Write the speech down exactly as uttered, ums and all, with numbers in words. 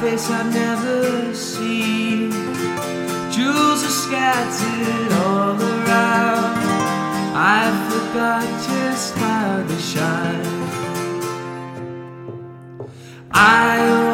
face I've never seen. Jewels are scattered all around. I forgot just how they shine. I